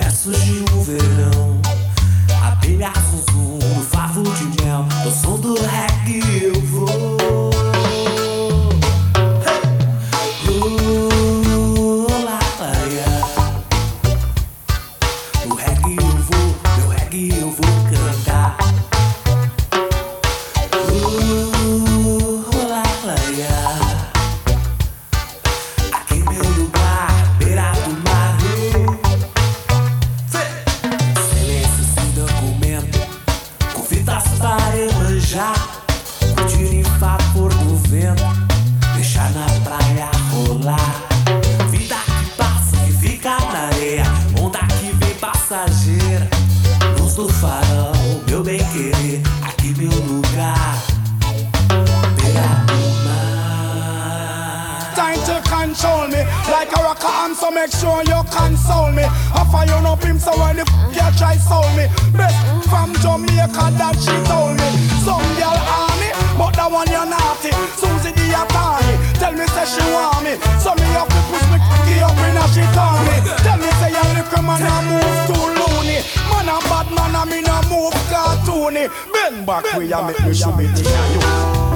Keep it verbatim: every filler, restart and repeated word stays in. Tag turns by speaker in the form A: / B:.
A: Até surgiu o verão, abelha zum no favo de mel. No som do reggae eu vou. Oh, lá, praia. No reggae eu vou, meu reggae eu vou cantar. Oh, lá, praia. Aqui meu lugar, beira do mar. Silêncio sem documento, com fitas para emanjar. Curtir em favor do vento, deixar na praia rolar. Vida que passa, que fica na areia, onda que vem passageira. Luz do farol, meu bem querer, aqui meu lugar, beira do mar.
B: Time to control me like a rocker, and so make sure you console me. I fire up him so when the f*** you try soul me. Best from Jamaica that she told me. Some girl army, but that one you naughty. Susie the attorney, tell me say she want me. So me have to push me cocky up in a she told me. Tell me say you little man a move too loony. Man a bad man a me no move cartoony. Bend back we a make me show me the you.